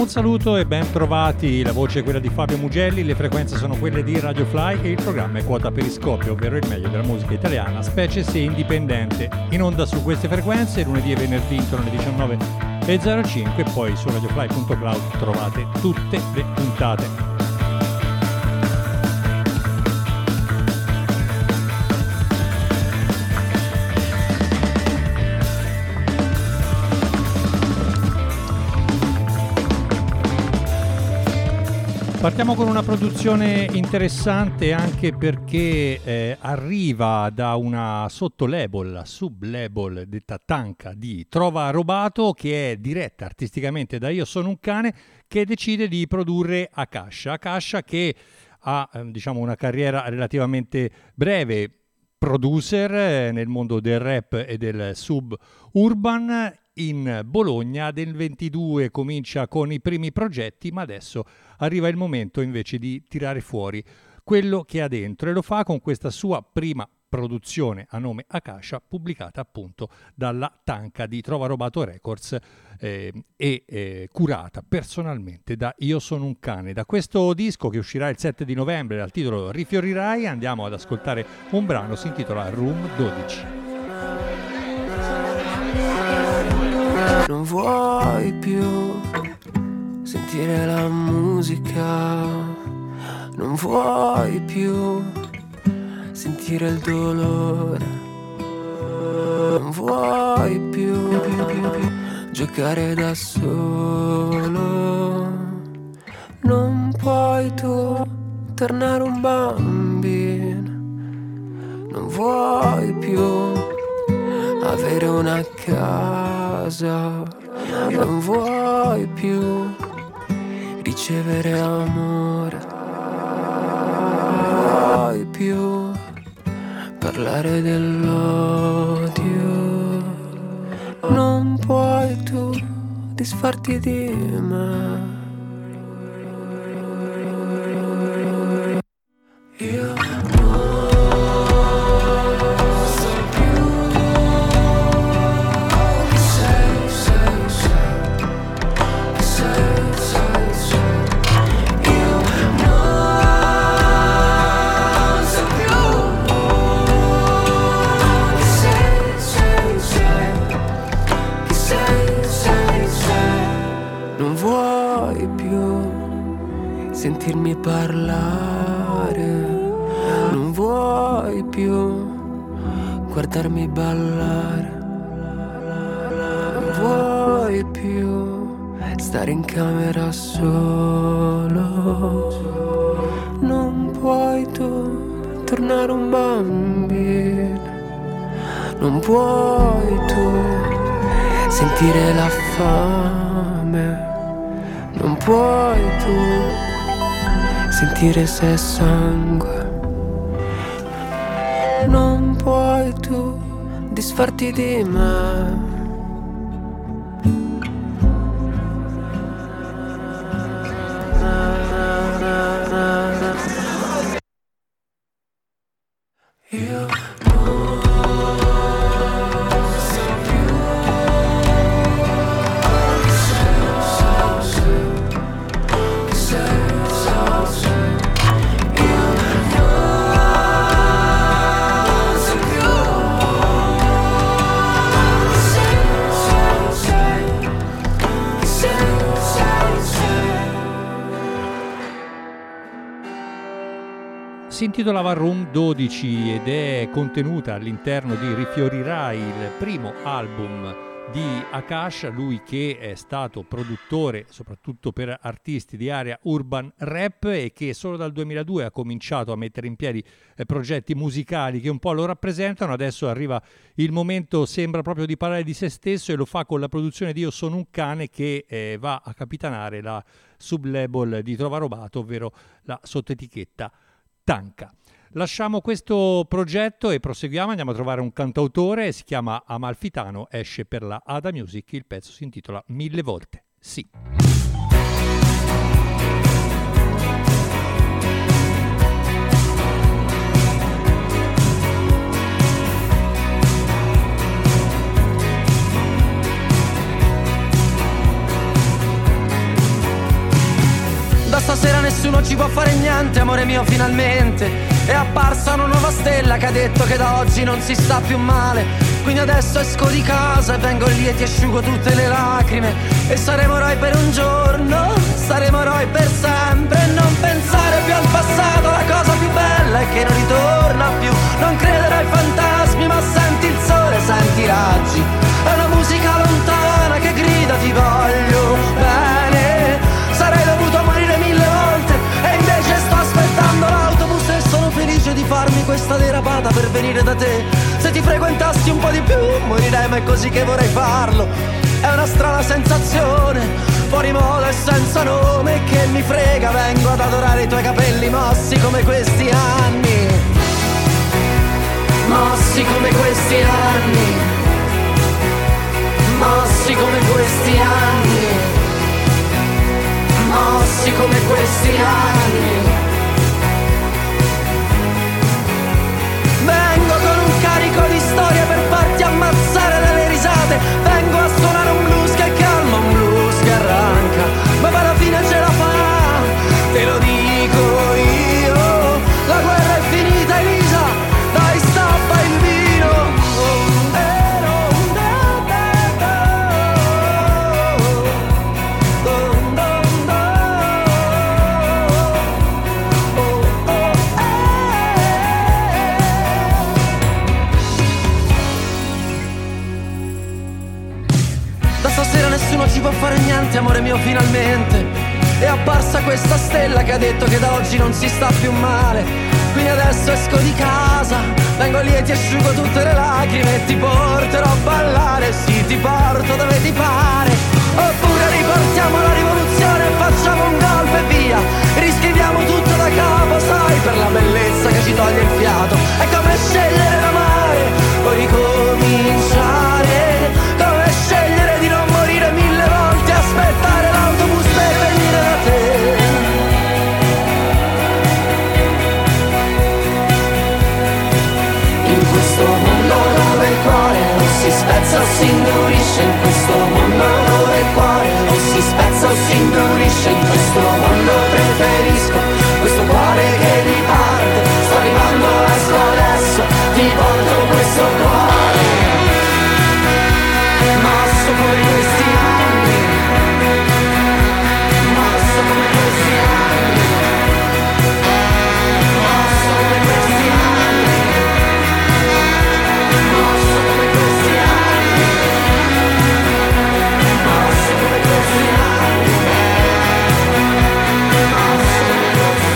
Un saluto e ben trovati, la voce è quella di Fabio Mugelli, le frequenze sono quelle di Radio Fly e il programma è Quota Periscopio, ovvero il meglio della musica italiana, specie se indipendente. In onda su queste frequenze lunedì e venerdì intorno alle 19:05 e poi su radiofly.cloud trovate tutte le puntate. Partiamo con una produzione interessante anche perché arriva da una sottolabel, sublabel detta Tanka di Trova Robato, che è diretta artisticamente da Io Sono un Cane, che decide di produrre Akasha. Akasha che ha diciamo una carriera relativamente breve, producer nel mondo del rap e del suburban. In Bologna del 22 comincia con i primi progetti, ma adesso arriva il momento invece di tirare fuori quello che ha dentro e lo fa con questa sua prima produzione a nome Akasha, pubblicata appunto dalla Tanka di Trova Robato Records e curata personalmente da Io Sono un Cane. Da questo disco che uscirà il 7 di novembre dal titolo Rifiorirai andiamo ad ascoltare un brano, si intitola Room 12. Non vuoi più sentire la musica, non vuoi più sentire il dolore, non vuoi più giocare da solo, non puoi tu tornare un bambino, non vuoi più avere una casa, non vuoi più ricevere amore, non vuoi più parlare dell'odio, non puoi tu disfarti di me. Io sentirmi parlare, non vuoi più guardarmi ballare, non vuoi più stare in camera solo, non puoi tu tornare un bambino, non puoi tu sentire la fame, non puoi tu sentire se è sangue, non puoi tu disfarti di me. Si intitolava Room 12 ed è contenuta all'interno di Rifiorirai, il primo album di Akasha, lui che è stato produttore soprattutto per artisti di area urban rap e che solo dal 2002 ha cominciato a mettere in piedi progetti musicali che un po' lo rappresentano. Adesso arriva il momento, sembra proprio di parlare di se stesso, e lo fa con la produzione di Io Sono un Cane, che va a capitanare la sublabel di Trova Robato, ovvero la sottoetichetta Tanka. Lasciamo questo progetto e proseguiamo, andiamo a trovare un cantautore, si chiama Amalfitano, esce per la Ada Music, il pezzo si intitola 1000 volte sì. può fare niente, amore mio, finalmente è apparsa una nuova stella che ha detto che da oggi non si sta più male. Quindi adesso esco di casa e vengo lì e ti asciugo tutte le lacrime. E saremo eroi per un giorno, saremo eroi per sempre. E non pensare più al passato, la cosa più bella è che non ritorna più. Non credere ai fantasmi, ma senti il sole, senti i raggi. È una musica lontana che grida ti voglio bene. Sarei dovuto morire 1000 volte e invece sto aspettando l'autobus e sono felice di farmi questa derapata per venire da te. Se ti frequentassi un po' di più morirei, ma è così che vorrei farlo. È una strana sensazione, fuori moda e senza nome, che mi frega, vengo ad adorare i tuoi capelli mossi come questi anni. Mossi come questi anni. Mossi come questi anni. Mossi come questi anni. Vengo con un carico di storie per farti ammazzare dalle risate. Vengo a suonare un blues che calma, un blues che arranca, ma poi alla fine ce la fa, te lo dico io. La guerra è finita, Elisa, dai stappa il vino. Nessuno ci può fare niente, amore mio, finalmente è apparsa questa stella che ha detto che da oggi non si sta più male. Quindi adesso esco di casa, vengo lì e ti asciugo tutte le lacrime e ti porterò a ballare, sì, ti porto dove ti pare. Oppure riportiamo la rivoluzione e facciamo un golpe e via, riscriviamo tutto da capo, sai, per la bellezza che ci toglie il fiato. È come scegliere d'amare, poi ricominciare, come scegliere di non morire 1000 volte, aspettare l'autobus per venire da te. In questo mondo dove il cuore o si spezza o si indurisce, in questo mondo dove il cuore o si spezza o si indurisce, in questo mondo preferisco questo cuore che riparte. Sto arrivando, esco adesso, ti porto questo cuore. Mosso come questi anni, mosso come questi anni, mosso come questi anni, mosso come questi anni, mosso come questi anni, mosso come questi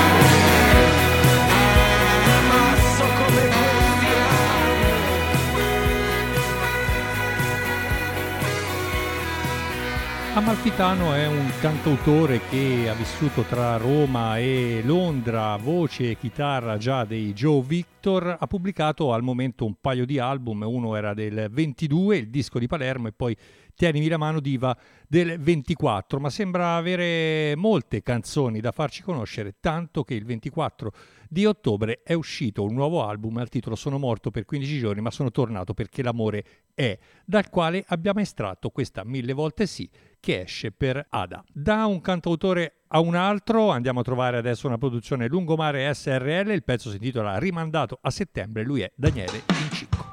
anni, mosso come questi anni. Amalfitano è un cantautore che ha vissuto tra Roma e Londra, voce e chitarra già dei Joe Victor. Ha pubblicato al momento un paio di album, uno era del 22, il disco di Palermo, e poi Tienimi la mano diva del 24, ma sembra avere molte canzoni da farci conoscere, tanto che il 24 di ottobre è uscito un nuovo album al titolo Sono morto per 15 giorni ma sono tornato perché l'amore è, dal quale abbiamo estratto questa 1000 volte sì che esce per Ada. Da un cantautore a un altro andiamo a trovare adesso una produzione Lungomare SRL, il pezzo si intitola Rimandato a settembre, lui è Daniele Incicco.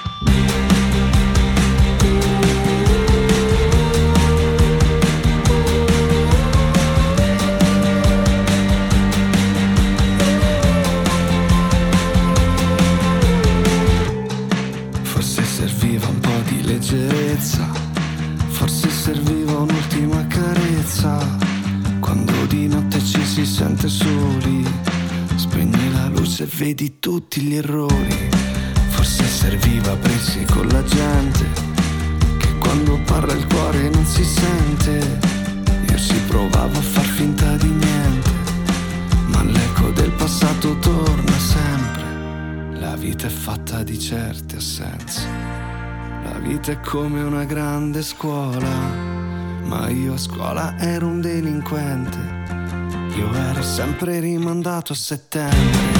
Leggerezza, forse serviva un'ultima carezza. Quando di notte ci si sente soli, spegni la luce e vedi tutti gli errori. Forse serviva aprirsi con la gente, che quando parla il cuore non si sente. Io ci provavo a far finta di niente, ma l'eco del passato torna sempre. La vita è fatta di certe assenze. La vita è come una grande scuola, ma io a scuola ero un delinquente. Io ero sempre rimandato a settembre.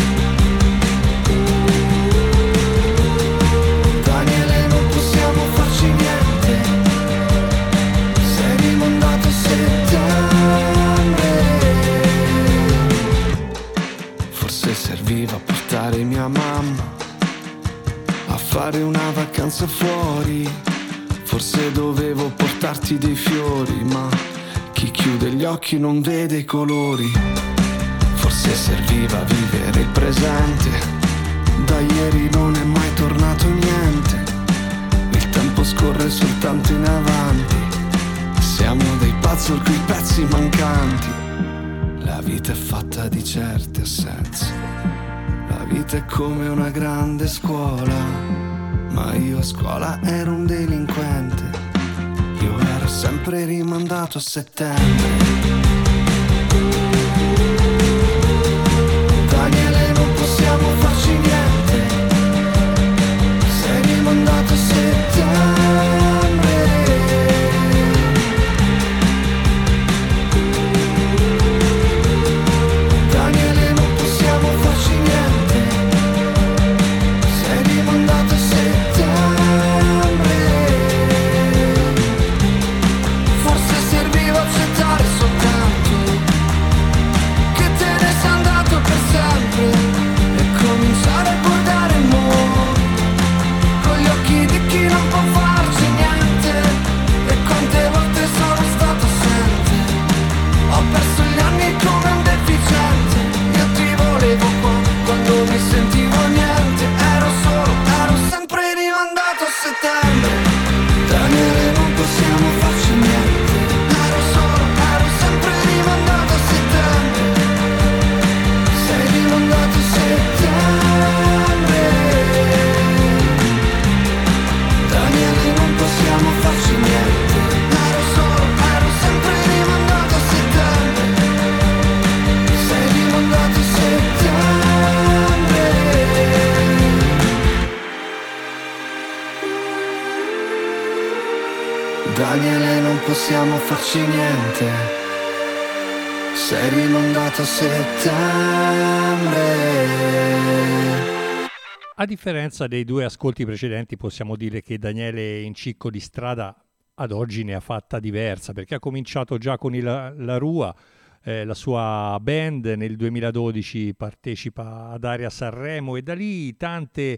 Daniele, non possiamo farci niente, sei rimandato a settembre. vacanze fuori, forse dovevo portarti dei fiori, ma chi chiude gli occhi non vede i colori. Forse serviva vivere il presente, da ieri non è mai tornato niente, il tempo scorre soltanto in avanti, siamo dei puzzle coi pezzi mancanti. La vita è fatta di certe assenze, la vita è come una grande scuola, ma io a scuola ero un delinquente, io ero sempre rimandato a settembre. Daniele, non possiamo farci niente, sei rimandato a settembre. Daniele, non possiamo farci niente, sei rimandato a settembre. Forse serviva accettare soltanto che te ne sei andato per sempre e cominciare a guardare il mondo con gli occhi di chi non può farci niente. E quante volte sono stato assente, ho perso gli anni come un deficiente, io ti volevo qua quando mi sentivo niente, ero sempre rimandato a settembre. Daniele, non possiamo farci niente, ero sempre rimandato a settembre, sei rimandato a settembre. Daniele, non possiamo farci niente, ero sempre rimandato a settembre, sei rimandato a settembre. Daniele, non possiamo farci niente, sei rimandato a settembre. A differenza dei due ascolti precedenti, possiamo dire che Daniele Incicco di strada ad oggi ne ha fatta diversa, perché ha cominciato già con La Rua, la sua band. Nel 2012 partecipa ad Aria Sanremo e da lì tanti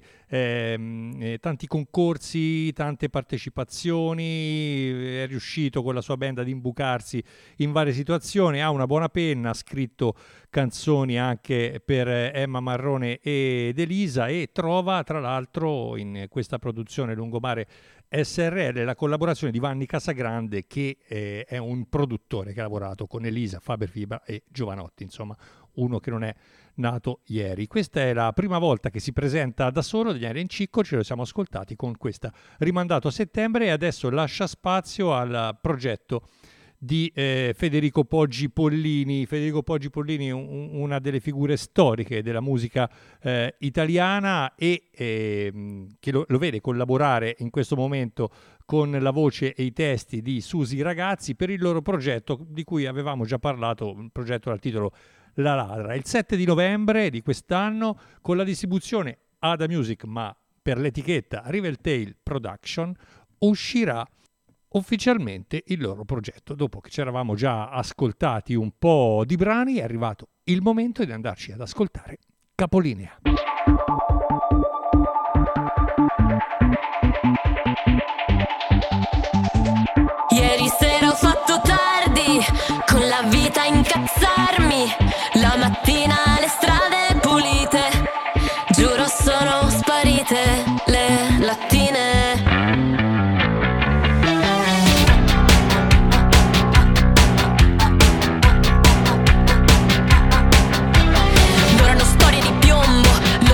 concorsi, tante partecipazioni, è riuscito con la sua band ad imbucarsi in varie situazioni, ha una buona penna, ha scritto canzoni anche per Emma Marrone ed Elisa, e trova tra l'altro in questa produzione Lungomare SRL la collaborazione di Vanni Casagrande, che è un produttore che ha lavorato con Elisa, Faber Fibra e Giovanotti, insomma uno che non è nato ieri. Questa è la prima volta che si presenta da solo Daniele Incicco, ce lo siamo ascoltati con questa Rimandato a settembre, e adesso lascia spazio al progetto di Federico Poggi Pollini. Federico Poggi Pollini, una delle figure storiche della musica italiana, e che lo vede collaborare in questo momento con la voce e i testi di Susi Ragazzi per il loro progetto di cui avevamo già parlato, un progetto dal titolo La Ladra. Il 7 di novembre di quest'anno, con la distribuzione Ada Music ma per l'etichetta Riveltail Production, uscirà ufficialmente il loro progetto. Dopo che ci eravamo già ascoltati un po' di brani, è arrivato il momento di andarci ad ascoltare Capolinea. Ieri sera ho fatto tardi, con la vita a incazzarmi, la mattina le strade pulite, giuro sono sparite le lattine. Durano storie di piombo,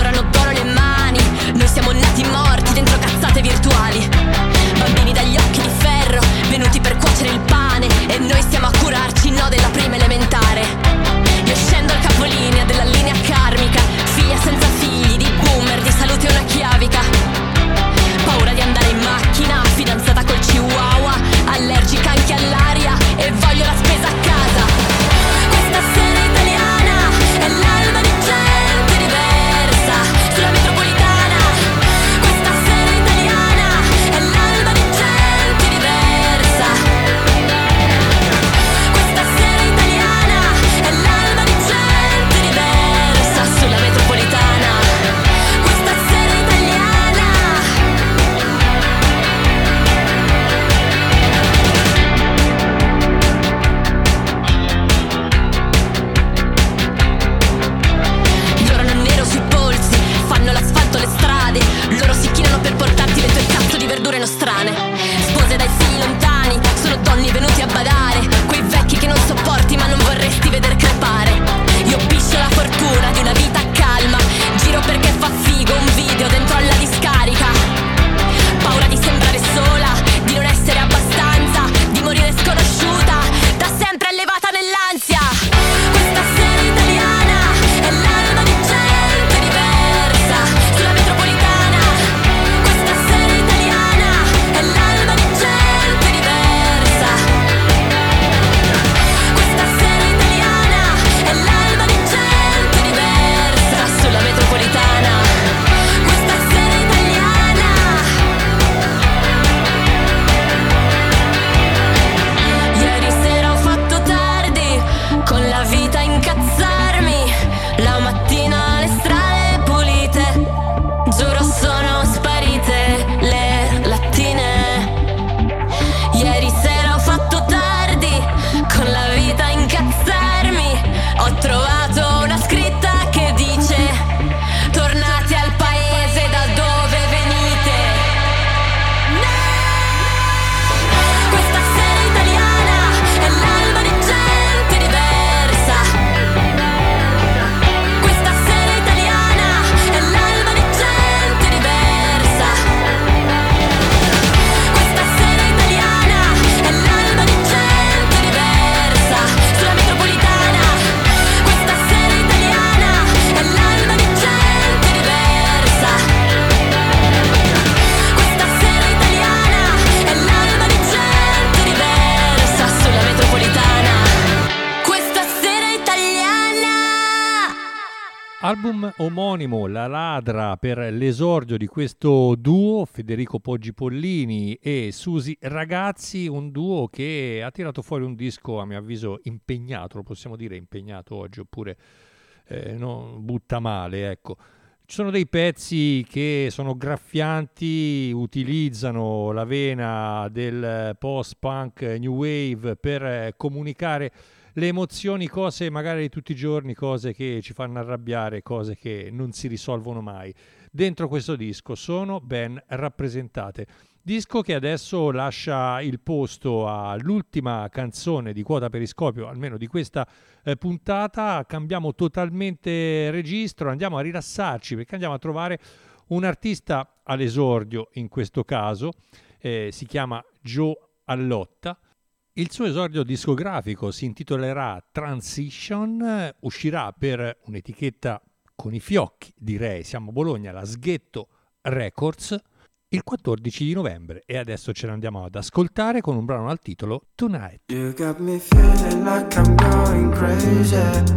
Album omonimo, La Ladra, per l'esordio di questo duo, Federico Poggi Pollini e Susi Ragazzi, un duo che ha tirato fuori un disco a mio avviso impegnato, lo possiamo dire impegnato oggi, oppure non butta male, ecco. Ci sono dei pezzi che sono graffianti, utilizzano la vena del post-punk new wave per comunicare le emozioni, cose magari di tutti i giorni, cose che ci fanno arrabbiare, cose che non si risolvono mai. Dentro questo disco sono ben rappresentate. Disco che adesso lascia il posto all'ultima canzone di Quota Periscopio, almeno di questa puntata. Cambiamo totalmente registro, andiamo a rilassarci perché andiamo a trovare un artista all'esordio in questo caso, si chiama Joe Allotta. Il suo esordio discografico si intitolerà Transition, uscirà per un'etichetta con i fiocchi, direi, siamo a Bologna, la Sghetto Records, il 14 di novembre. E adesso ce l'andiamo ad ascoltare con un brano dal titolo Tonight. You got me feeling like I'm going crazy,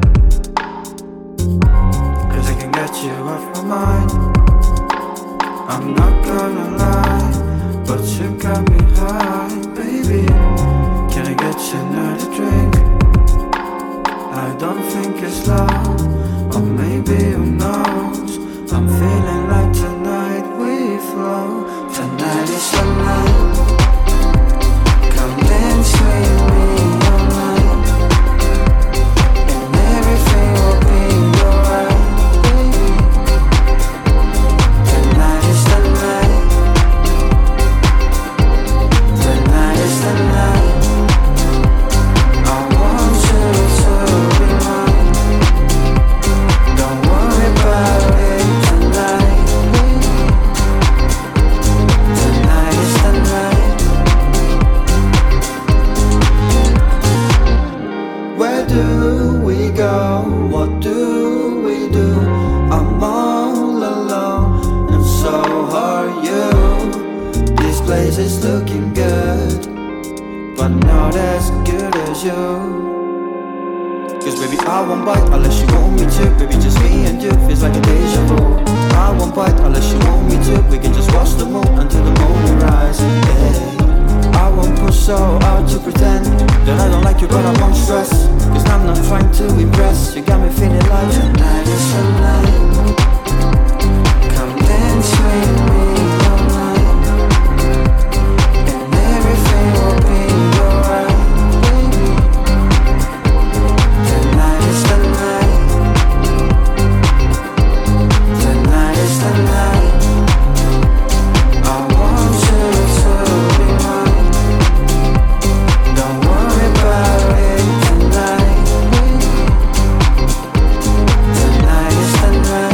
'cause I can get you off my mind. I'm not gonna lie, but you got me high, baby. Can I get you another drink? I don't think it's love, or maybe who knows. I'm feeling like tonight we flow. Tonight is the night. Come dance with me all night, and everything will be alright, baby. Tonight is the night. Tonight is the night. What do we do? I'm all alone, and so are you. This place is looking good, but not as good as you. 'Cause baby I won't bite unless you want me to. Baby just me and you feels like a deja vu. I won't bite unless you want me to. We can just watch the moon until the moon rise. Hey, I won't push so hard to pretend that I don't like you, but I won't stress. 'Cause I'm not trying to impress. You got me feeling like tonight is the night. Come dance with me all night, and everything will be alright, baby. Tonight is the night. Tonight is the night. I want you to be mine. Don't worry about it tonight. Tonight is the night.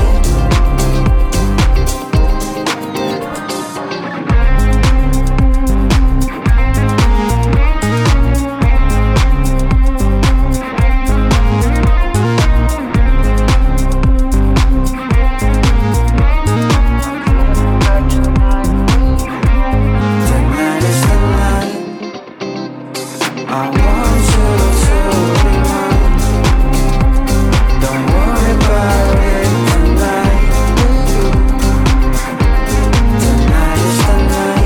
Tonight is the night. I want you to be mine. Don't worry about it tonight. Tonight is the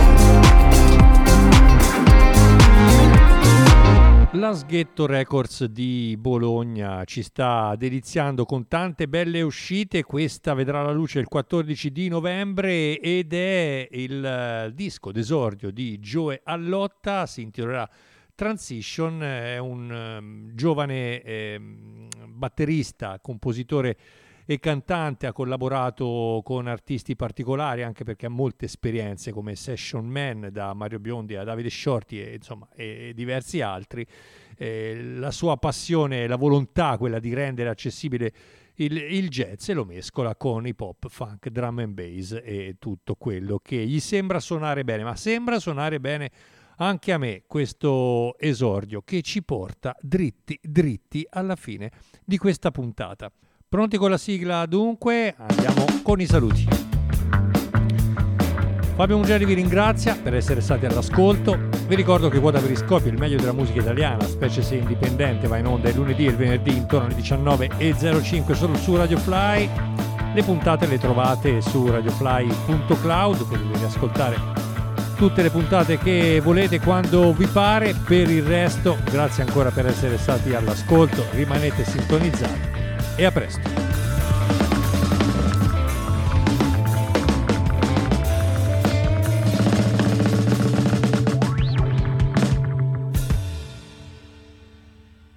night. La Sghetto Records di Bologna ci sta deliziando con tante belle uscite. Questa vedrà la luce il 14 di novembre ed è il disco d'esordio di Joe Allotta, si intitolerà Transition. È un giovane batterista, compositore e cantante, ha collaborato con artisti particolari anche perché ha molte esperienze come session man, da Mario Biondi a Davide Shorty e insomma e diversi altri. La sua passione, la volontà, quella di rendere accessibile il jazz, e lo mescola con hip hop, funk, drum and bass e tutto quello che gli sembra suonare bene, ma sembra suonare bene anche a me questo esordio che ci porta dritti dritti alla fine di questa puntata. Pronti con la sigla dunque? Andiamo con i saluti. Fabio Mugeri vi ringrazia per essere stati all'ascolto. Vi ricordo che Quota Periscopio, il meglio della musica italiana, specie se indipendente, va in onda il lunedì e il venerdì intorno alle 19:05 solo su Radio Fly. Le puntate le trovate su radiofly.cloud, potete riascoltare tutte le puntate che volete quando vi pare. Per il resto, grazie ancora per essere stati all'ascolto, rimanete sintonizzati e a presto.